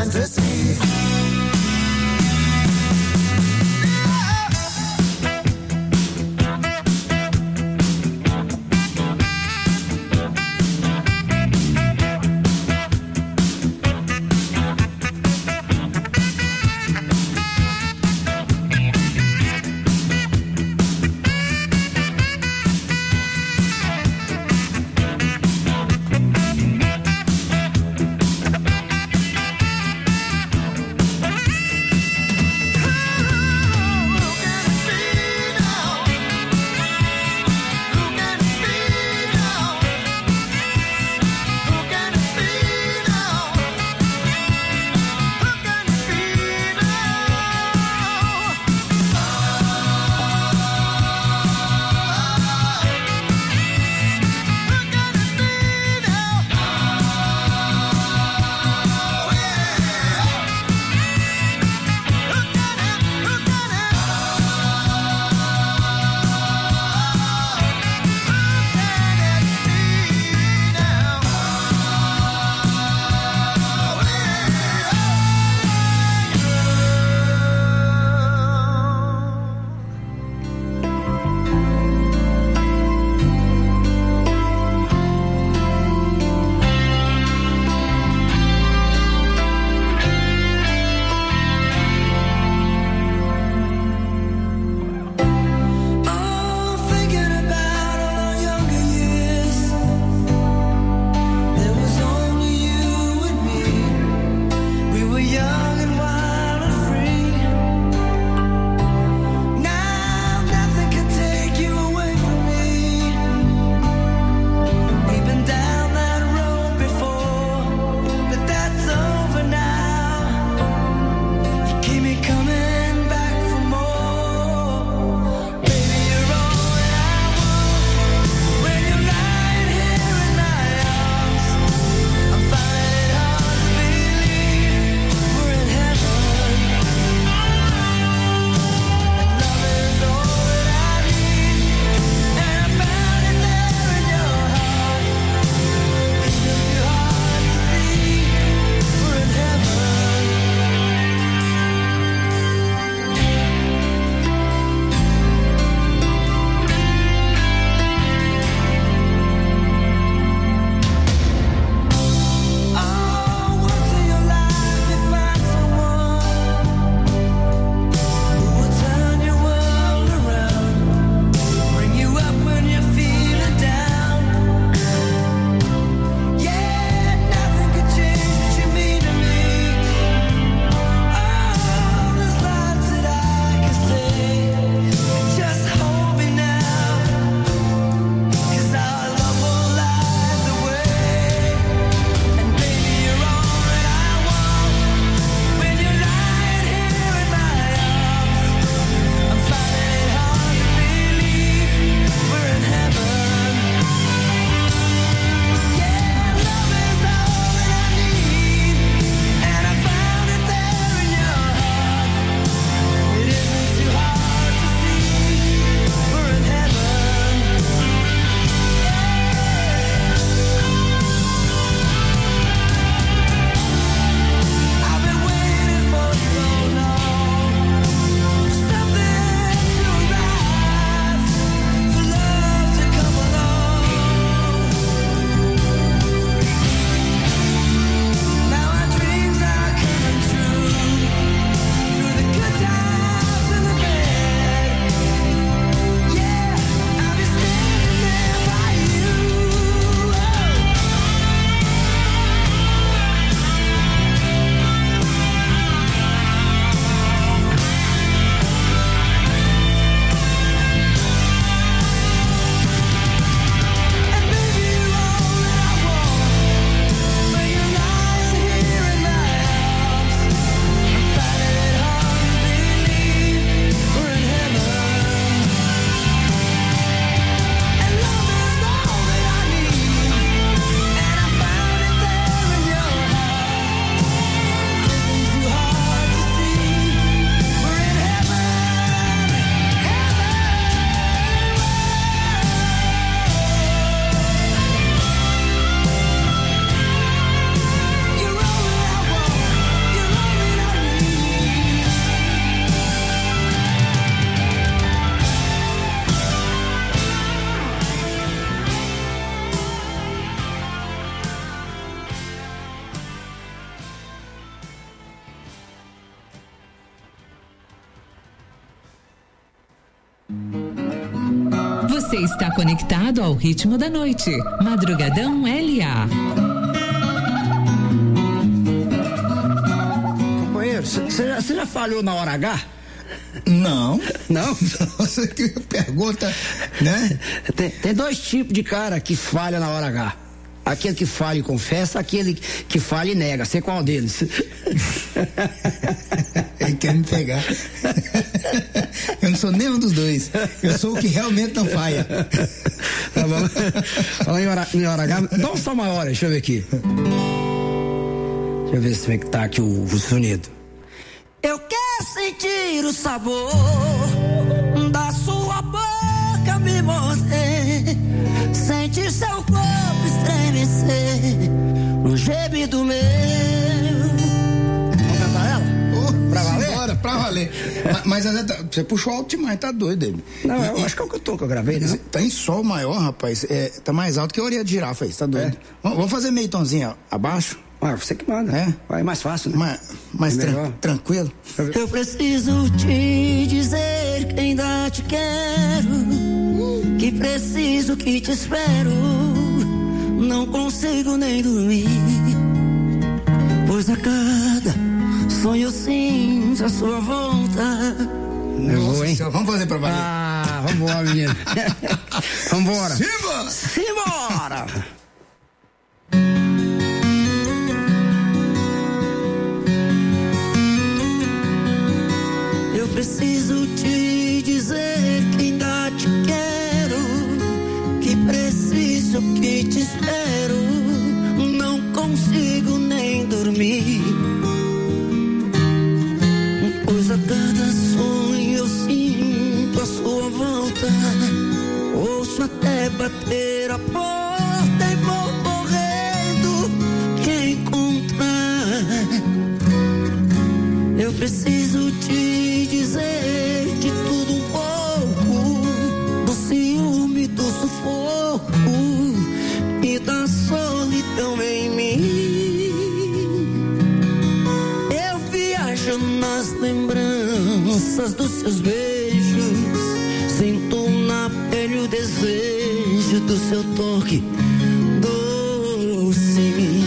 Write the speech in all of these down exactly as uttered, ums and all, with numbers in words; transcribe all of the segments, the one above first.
fantasy. Você está conectado ao ritmo da noite. Madrugadão L A. Companheiro, você já, já falhou na hora H? Não. Não? Você que pergunta, né? Tem, tem dois tipos de cara que falha na hora H. Aquele que falha e confessa, aquele que falha e nega. Você qual deles? Ele quer me pegar. Eu não sou nenhum dos dois. Eu sou o que realmente não falha. Tá bom. Fala em hora, em hora H. Dá um som maior, deixa eu ver aqui. Deixa eu ver se é que tá aqui o, o sonido. Eu quero sentir o sabor da sua boca me morder, sentir seu corpo estremecer no gemido meu. Vamos cantar ela? Oh, pra valer? Bora, pra valer. Mas, mas você puxou alto demais, tá doido, ele. Não, eu acho que é o que eu tô, que eu gravei, né? Tá em sol maior, rapaz. É, tá mais alto que a orelha de girafa aí, tá doido? É. Vamos fazer meio tonzinho abaixo? Ah, você que manda. É? Vai mais fácil, né? Mais, mais é tran tranquilo. Eu preciso te dizer que ainda te quero, que preciso que te espero. Não consigo nem dormir, pois a cada sonho eu sinto a sua volta. Eu vou, hein? Vamos fazer pra valer. Ah, vambora, menino. Vambora. Simbora! Simbora! Eu preciso te dizer que ainda te quero, que preciso que te espero. Não consigo nem dormir, pois a cada sonho eu sinto a sua volta. Ouço até bater a porta e vou morrendo te encontrar. Eu preciso te dizer de tudo um pouco, do ciúme, do sufoco e da solidão em mim. Eu viajo nas lembranças dos seus beijos, sinto na pele o desejo do seu toque doce em mim.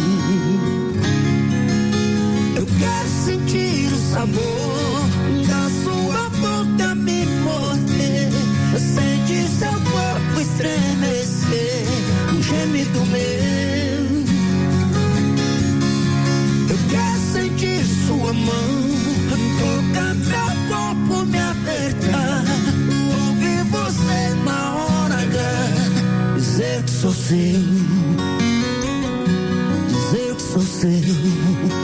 Eu quero sentir o sabor da sua boca me morder, sentir seu corpo estremecer, um gemido meu. Eu quero sentir sua mão tocar meu corpo, me apertar, ouvir você na hora H, dizer que sou seu, dizer que sou seu.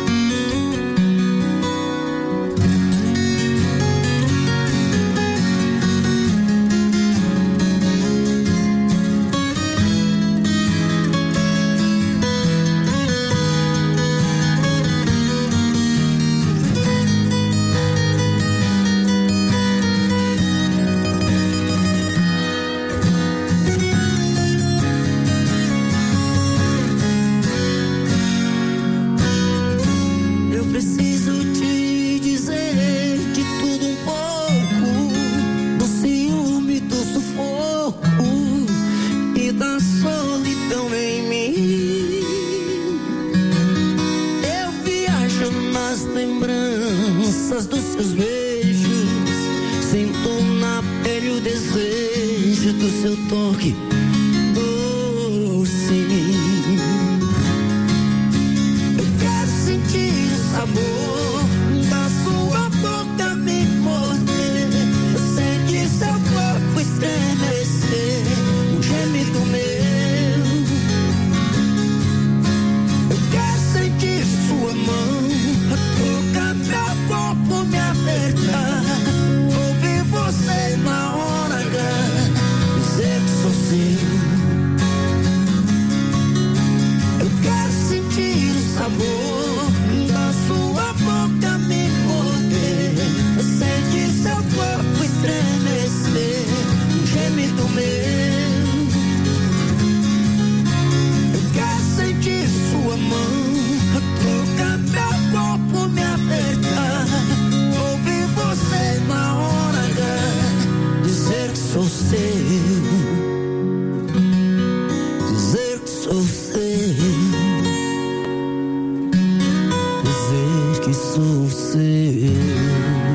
que sou seu.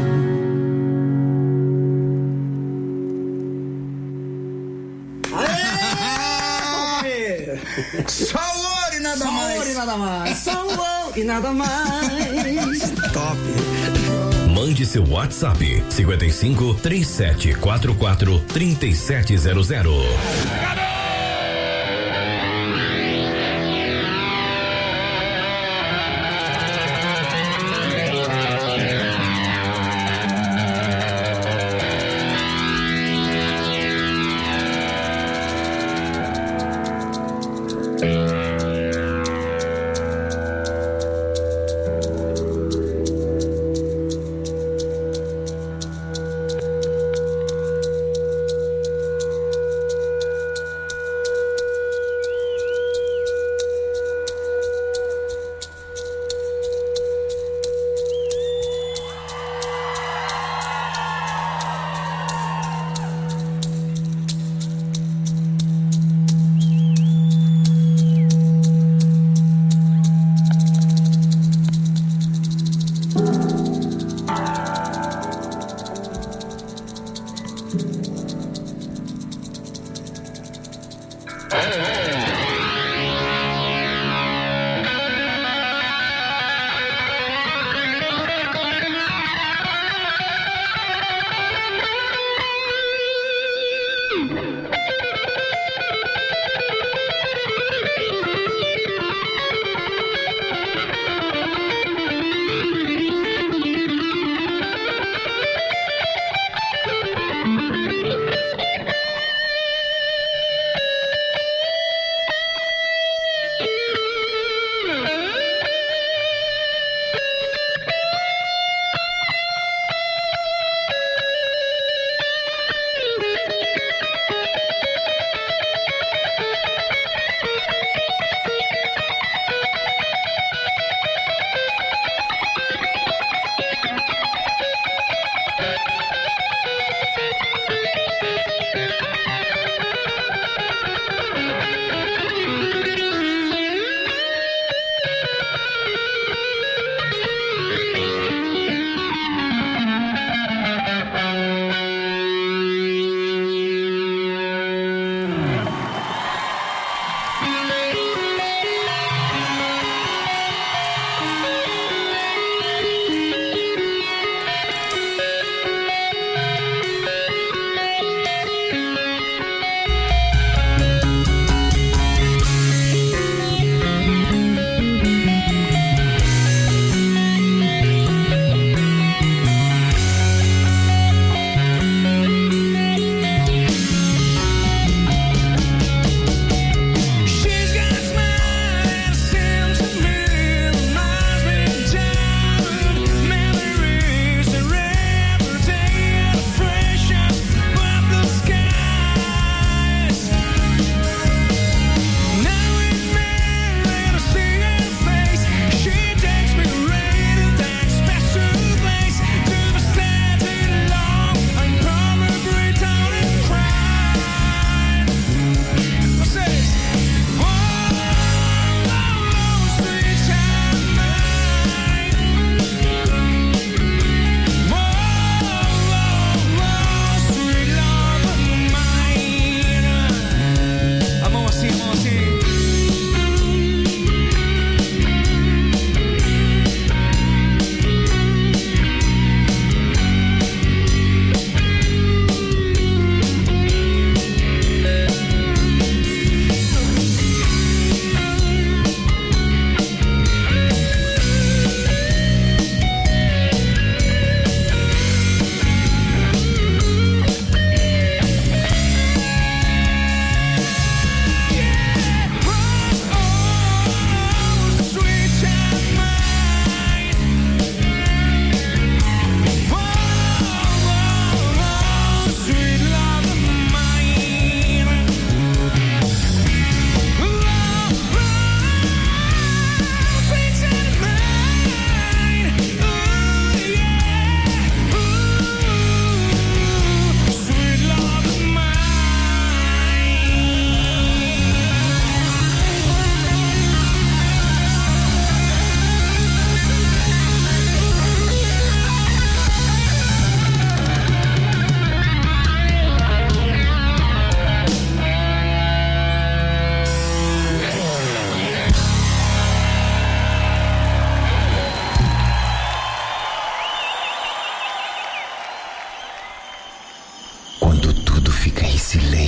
Só ouro e nada Só mais. ouro e nada mais. Só ouro e nada mais. Top. Mande seu WhatsApp cinquenta e cinco, trinta e sete, quarenta e quatro, trinta e sete zero zero.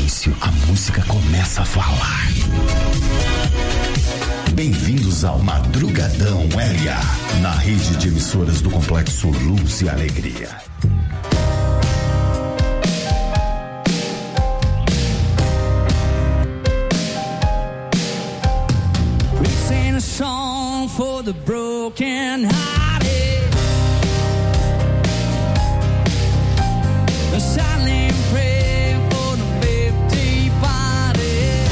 silêncio, a música começa a falar. Bem-vindos ao Madrugadão L A, na rede de emissoras do Complexo Luz e Alegria. We sing a song for the broken hearted, a silent prayer for the fifty parted,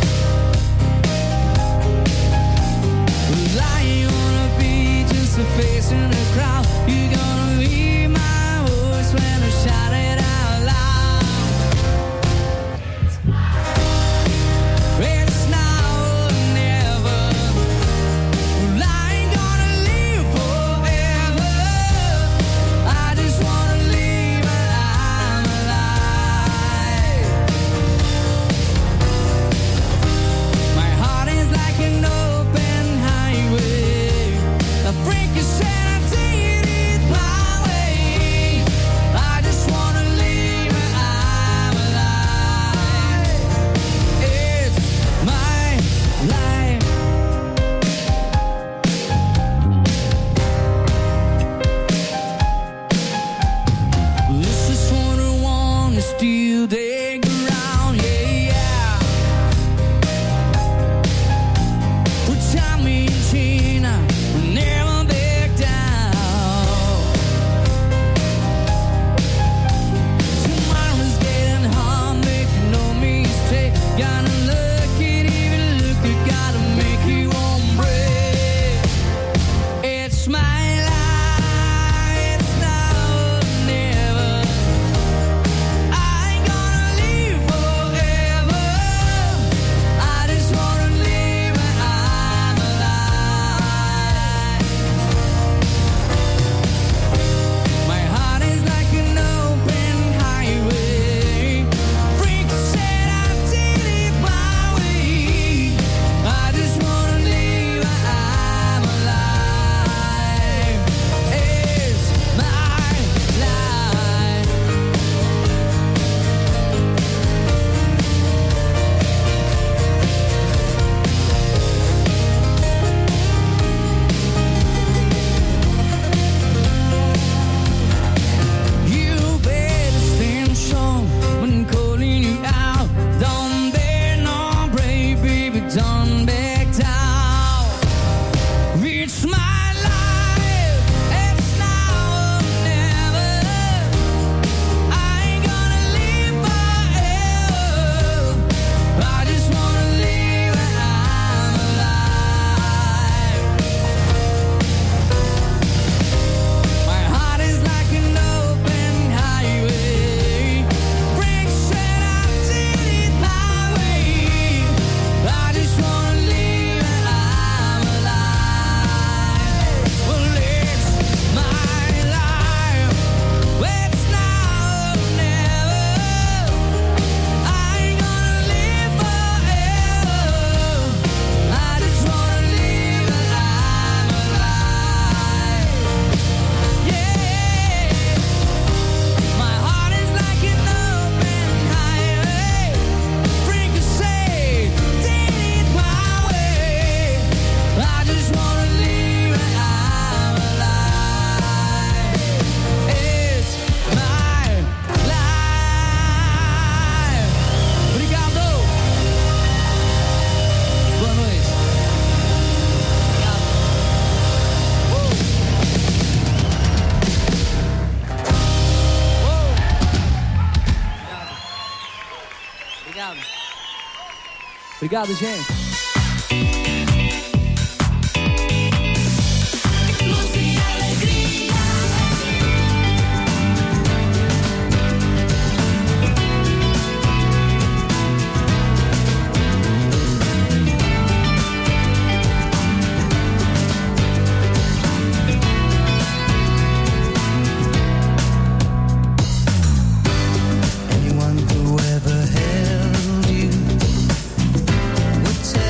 lying on a beach just facing the crowd. You're gonna hear my voice when I shout it out loud. It's now or never. Well, I ain't gonna live forever. I just wanna live and I'm alive. My heart is like an open highway. The freaky said I did it my way. I just wanna live and I'm alive. It's my life. This is what I want to steal the ground, yeah, yeah. Put time in China, never back down. Tomorrow's getting hard, make no mistake. Gotta look it, even look it, gotta make it one break. It's my life, it's now or never. I ain't gonna live forever. I just wanna live and I'm alive. My heart is like an open highway. Freak said I did it my way. I just wanna live and I'm alive. It's my life. You better stand strong when calling you out. Don't bend no break, baby, don't back down. It's my life, it's now or never. I ain't gonna live forever. I just wanna live and I'm alive. My heart is like an open highway. Rick said I did it my way. I just wanna live and I'm alive. Well, it's my life. It's now or never. I ain't gonna live forever. I just wanna live and I'm alive. Yeah, my heart is like an open highway. Freak say, did it my way. I just wanna live and I'm alive. It's my life. Obrigado. Boa noite. Obrigado. Obrigado, gente. Luz e alegria. Anyone who ever held you would tell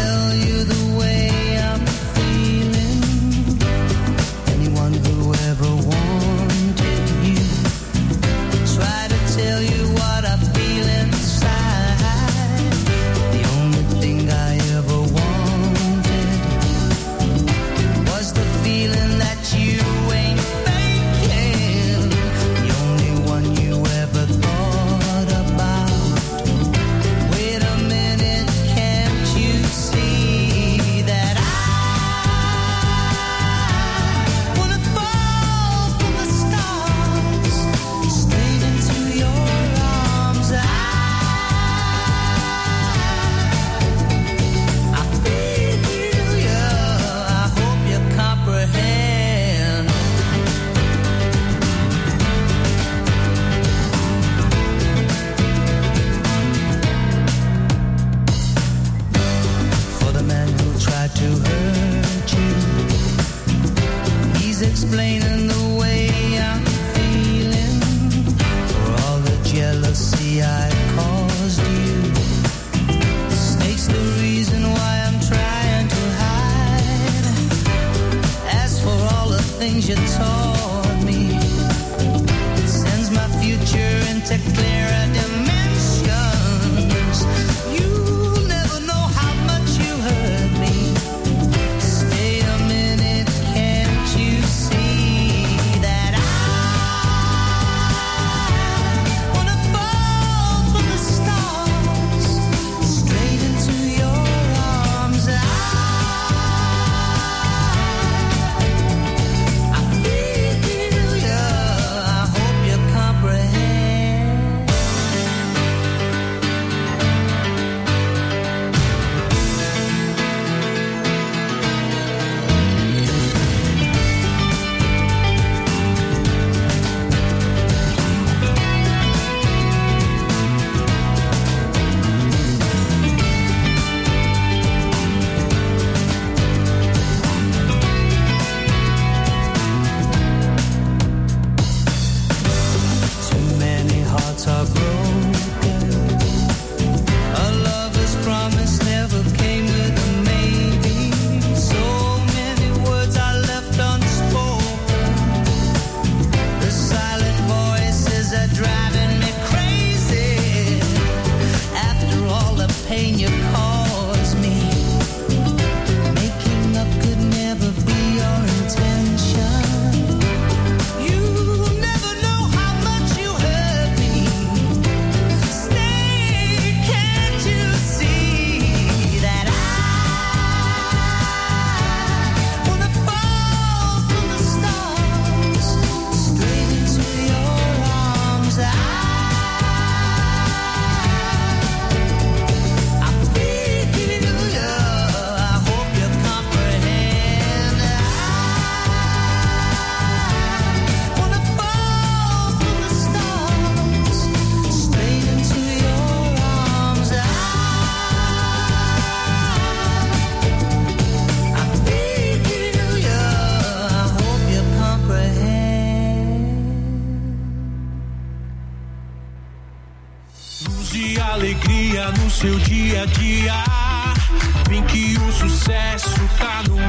luz e alegria no seu dia a dia. Vem que o sucesso tá no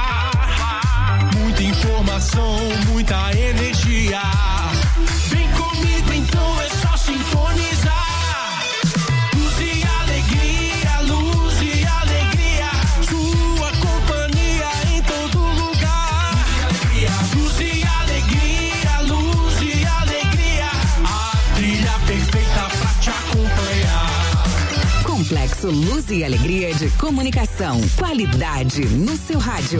ar. Muita informação, muita energia. Vem comigo então, é só sintonizar. Luz e alegria, luz e alegria. Sua companhia em todo lugar. Luz e alegria, luz e alegria. A trilha perfeita pra te acompanhar. Complexo Luz e Alegria de Comunicação. Qualidade no seu rádio.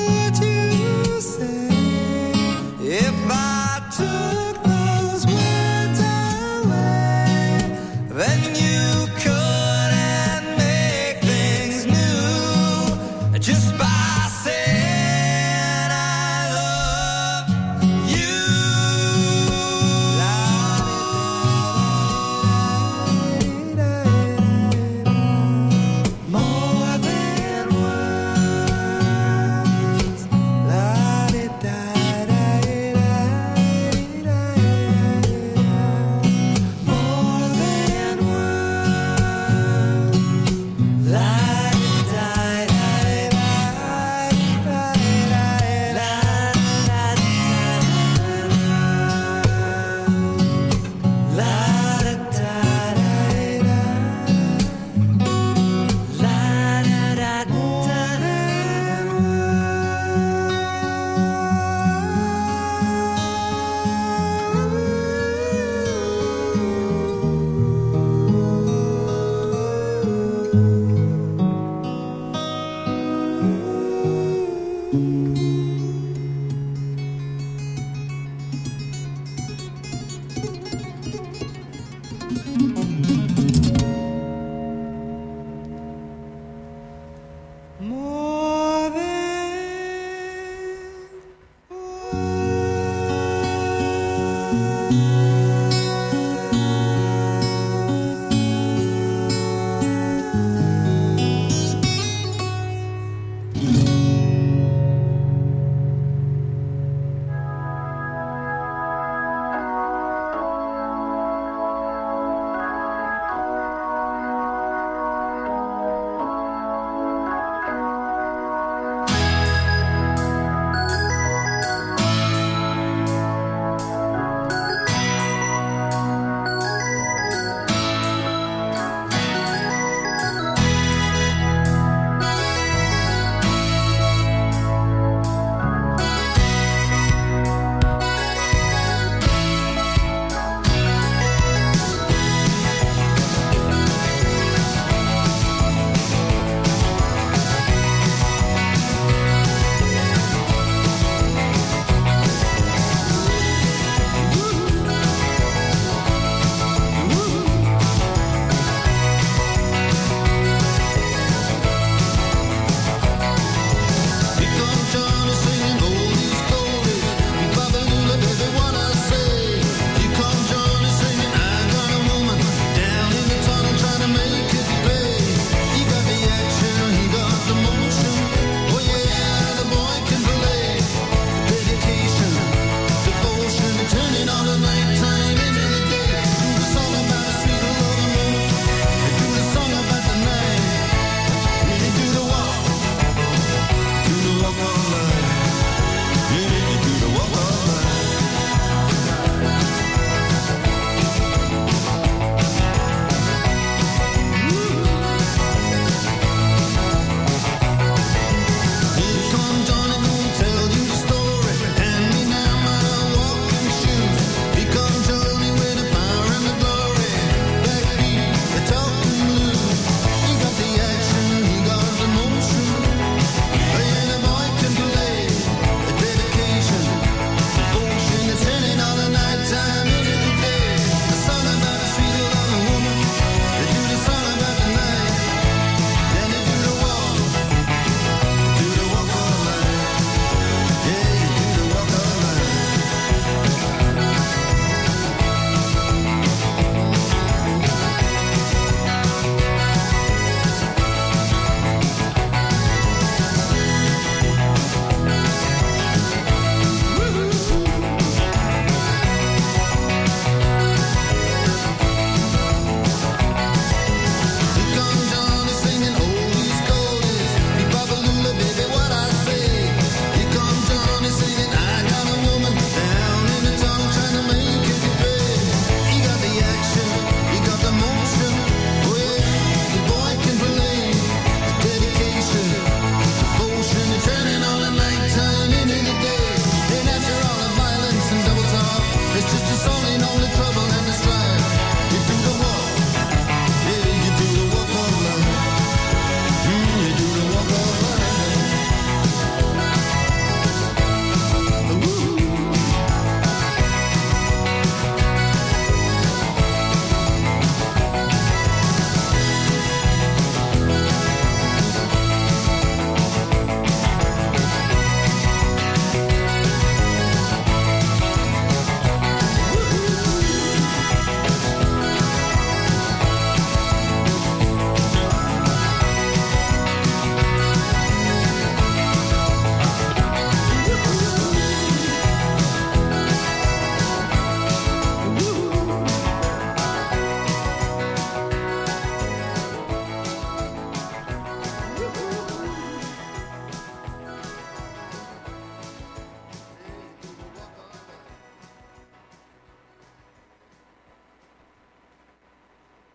If I took those words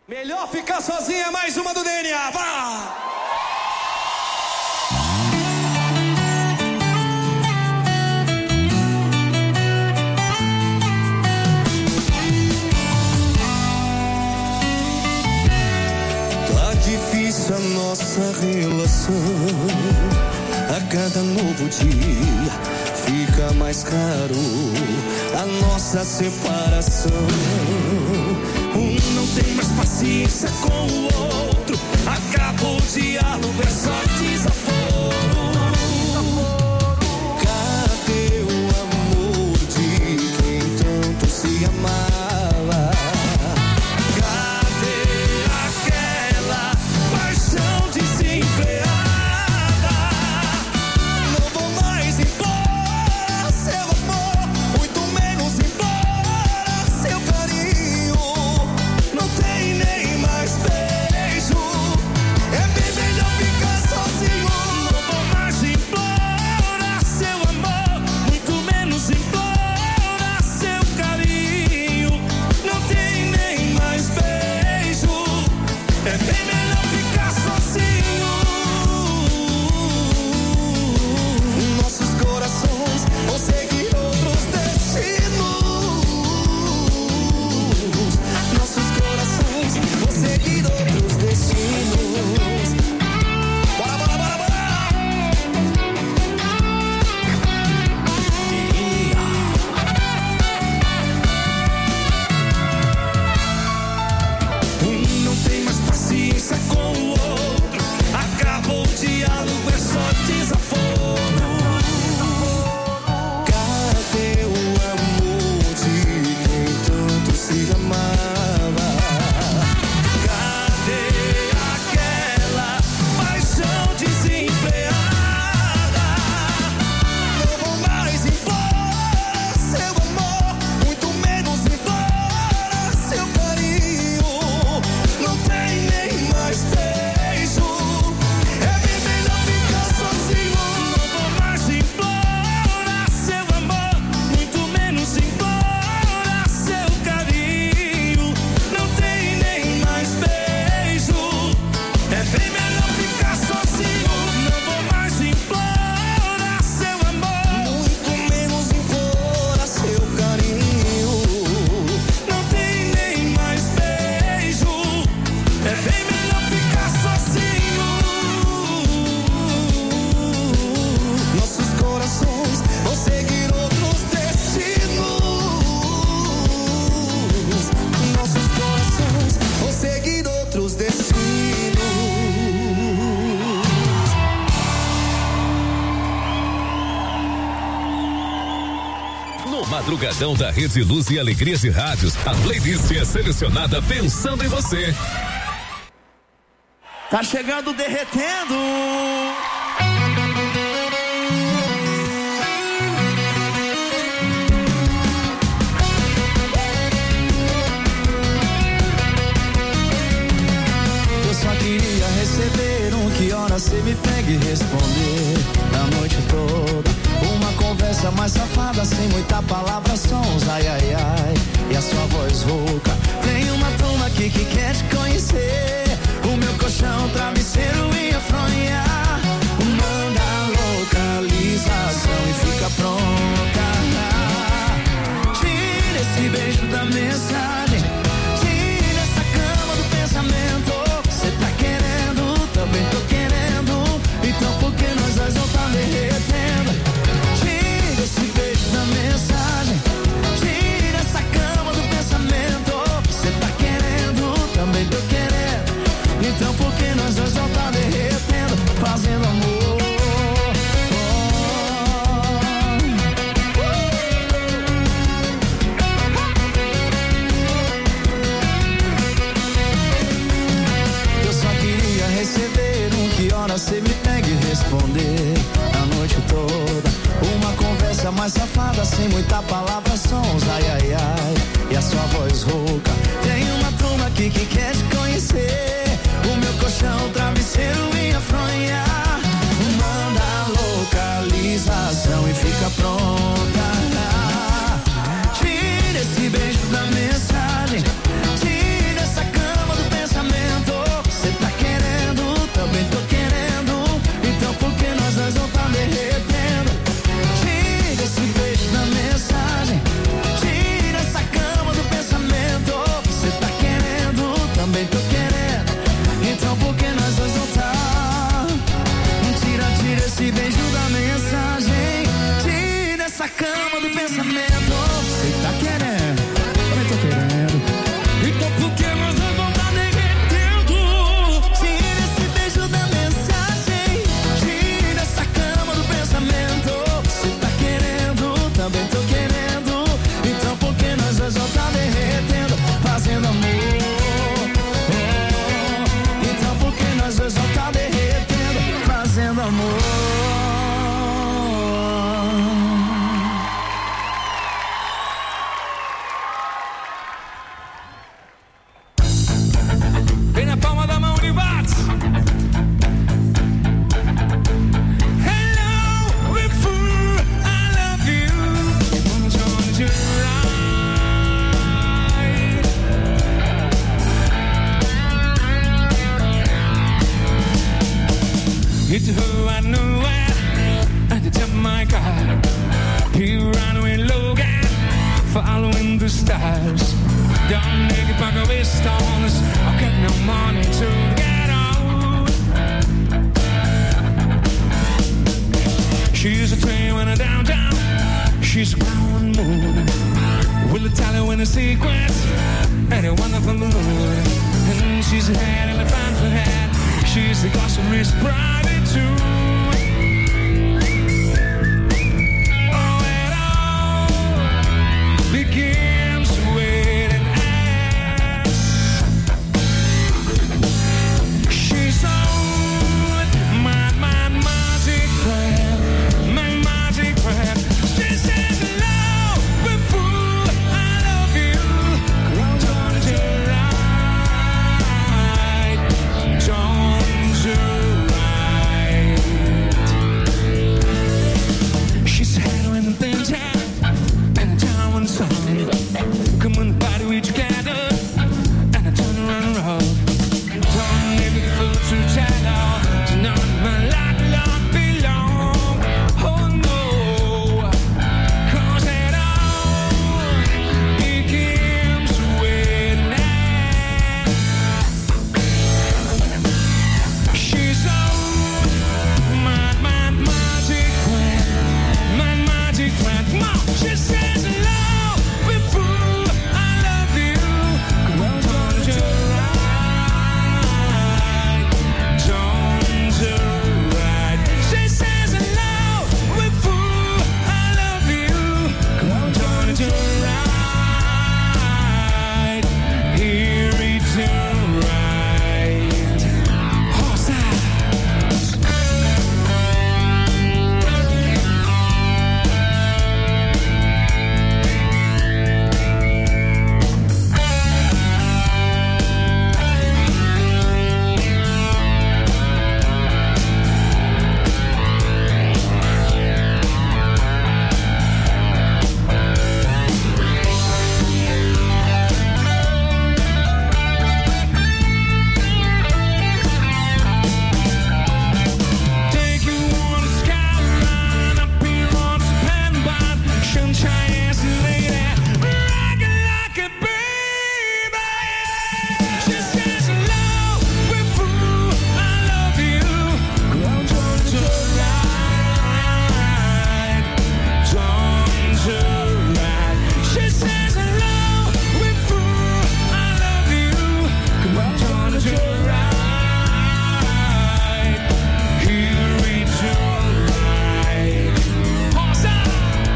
Melhor ficar sozinha, mais uma do D N A, vá! Tá difícil a nossa relação, a cada novo dia fica mais caro a nossa separação. Um não tem mais paciência com o outro, acaba o diálogo, é só desaforo. Cadê o amor de quem tanto se amava? Cadê aquela paixão desenfreada? Não vou mais embora seu amor, muito menos embora seu carinho. Não tem nem mais beijo, é bem melhor ficar sozinho. Não vou mais embora seu amor, muito menos embora seu carinho. Não tem nem mais beijo, é bem melhor ficar sozinho. Nossos corações vão seguir outros destinos. Nossos corações vão seguir outros destinos. Bora, bora, bora, bora! Um não tem mais paciência com o outro, acabou o diálogo, é só desaforo. Cadê o amor de quem tanto se amava? Cadê aquela paixão desenfreada? Não vou mais embora seu amor, muito menos embora seu carinho. Não tem nem mais beijo, é bem melhor ficar sozinho. Não vou mais embora seu amor, muito menos embora seu carinho. Não tem nem mais beijo, é bem melhor ficar sozinho. Não vou mais embora seu amor, muito menos embora seu carinho. Não tem nem mais beijo, é bem melhor ficar sozinho. Nossos corações vão seguir outros destinos. Nossos corações vão seguir outros destinos. No Madrugadão da Rede Luz e Alegria de Rádios, a playlist é selecionada pensando em você. Tá chegando derretendo. Eu só queria receber um que hora cê me pega e responder a noite toda. Uma conversa mais safada, sem muita palavra, sons, ai, ai, ai. E a sua voz rouca. Tem uma turma aqui que quer te conhecer. O meu colchão, travesseiro e a fronha. Manda a localização e fica pronta. Tira esse beijo da mensagem. Tira essa cama do pensamento. Cê tá querendo, também tô querendo. Então por que nós dois não tá derretendo? Tira esse beijo da mensagem. Tira essa cama do pensamento. Cê tá querendo, também tô querendo. Então por que nós dois não tá derretendo? Fazendo amor. Eu só queria receber um que hora cê me pega e responder a noite toda. Uma conversa mais safada, sem muita palavra, sons, ai, ai, ai. E a sua voz rouca. Tem uma turma aqui que quer te conhecer. O meu colchão, travesseiro e a fronha. Manda a localização e fica pronta. Tira esse beijo da mensagem. Tira essa cama do pensamento. Watts. Hello, big fool, I love you. I'm trying to ride. It's who I knew at the top of my car. He ran away Logan, following the stars. Don't make it back away stones. I'll get no money to get out. She's a train when I'm downtown. She's a brown moon. Will it tell you when a secret? And a wonderful moon. And she's a head and a fan for head. She's the gossamer's bride too. Oh, it all begins with an S. She's on my, my magic crab, my magic crab. She says hello, but fool, I love you. Don't turn to right, don't to right. She's head when the things happen, and the town when the sun. Come on, the body we together, and I turn around and roll. Don't make me feel too tired, to know my life don't belong. Oh no, 'cause it all begins with an S. She's on my, my magic friend, my magic friend. Come on, she says hello, big fool, I love you. Come on, turn to right, turn to right. She says hello, big fool, I love you. Come on, turn to right, here it's right. Horse eyes. Take you on a skyline, up here on Japan, but sunshine lady, rock it like a baby. She says hello, big fool, I love you. Come turn to right, turn to right. She says hello, big fool, I love you. Come on, turn to right, here it's right. Horse up.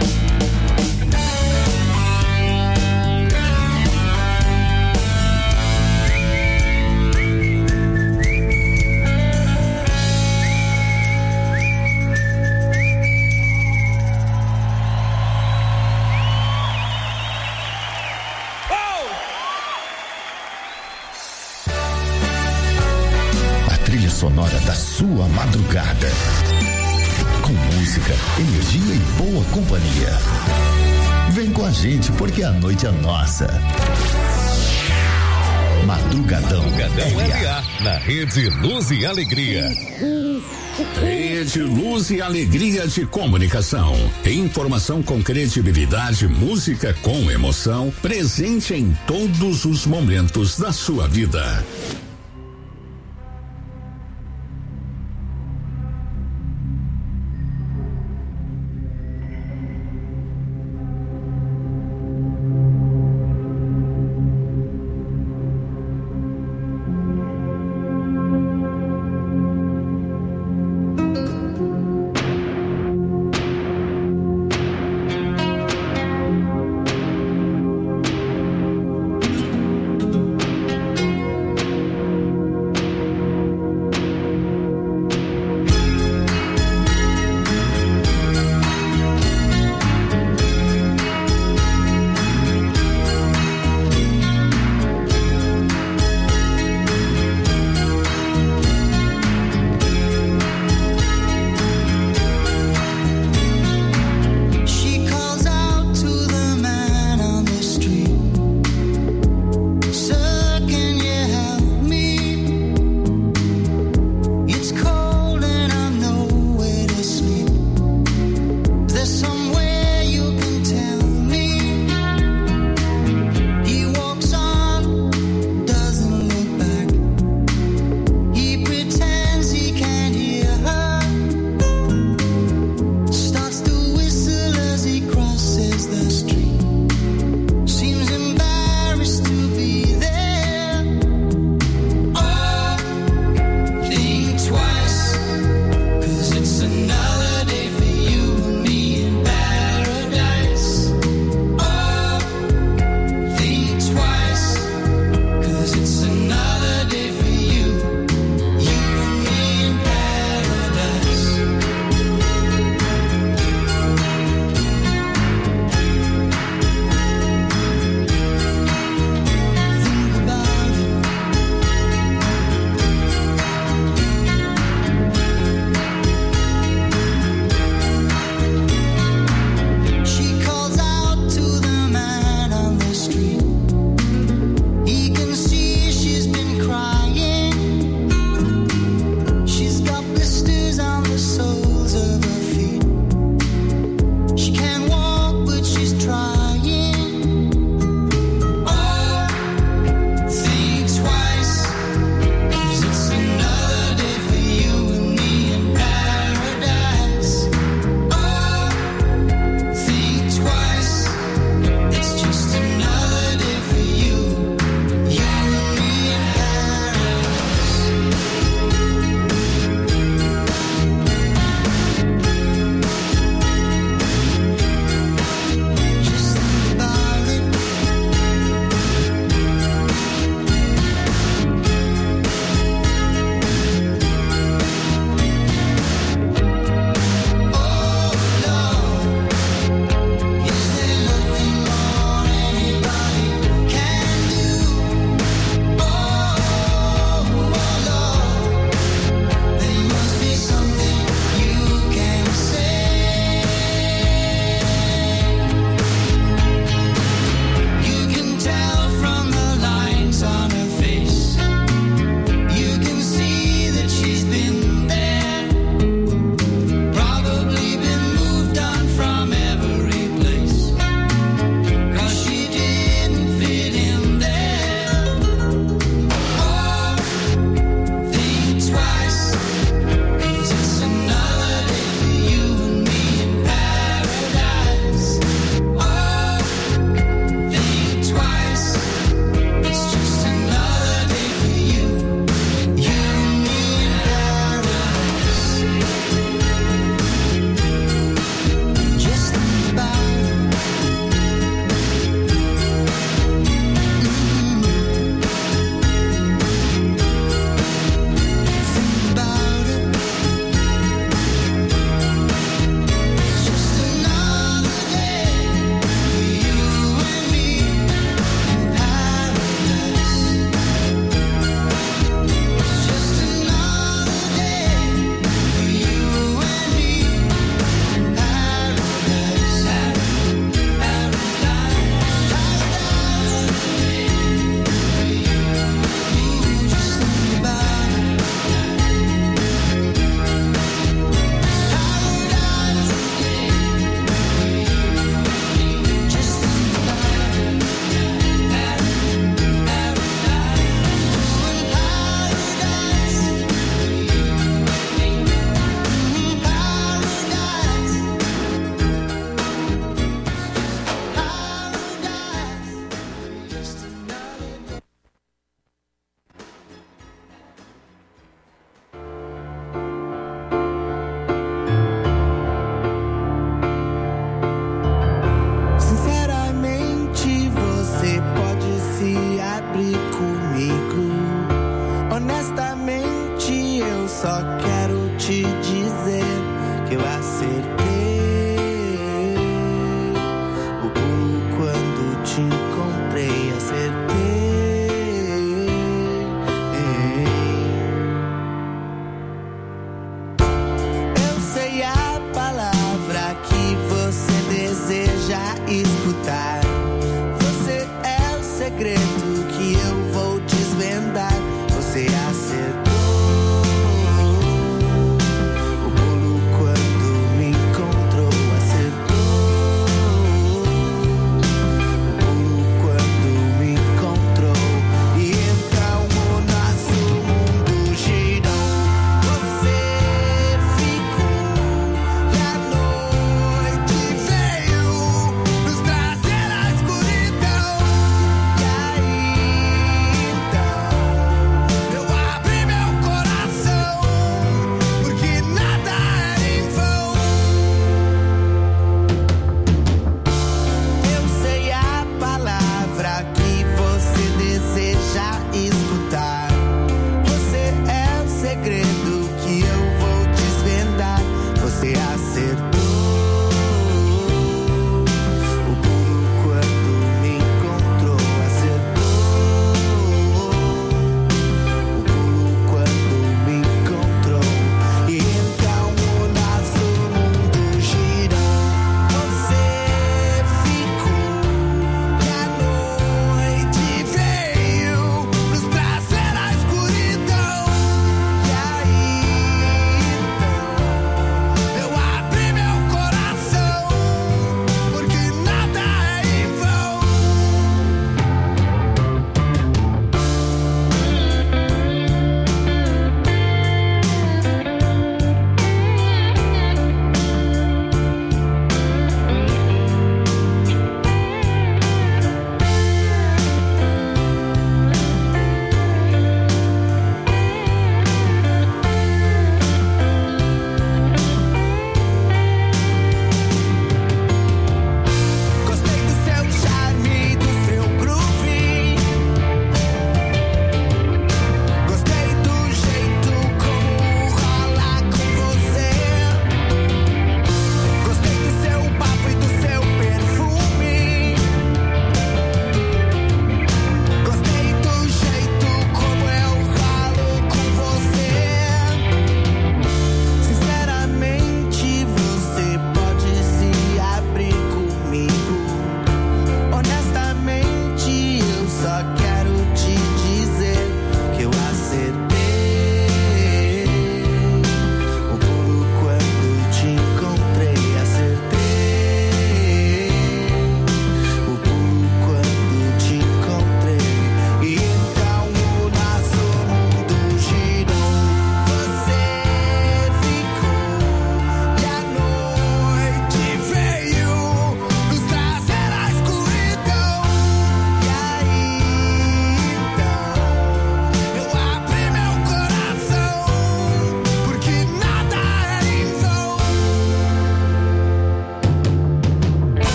A trilha sonora da sua madrugada. Com música, energia e boa companhia. Vem com a gente porque a noite é nossa. Madrugadão, Madrugadão L A. L A, na Rede Luz e Alegria. Rede Luz e Alegria de Comunicação. Informação com credibilidade, música com emoção, presente em todos os momentos da sua vida.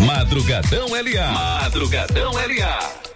Madrugadão L A. Madrugadão L A.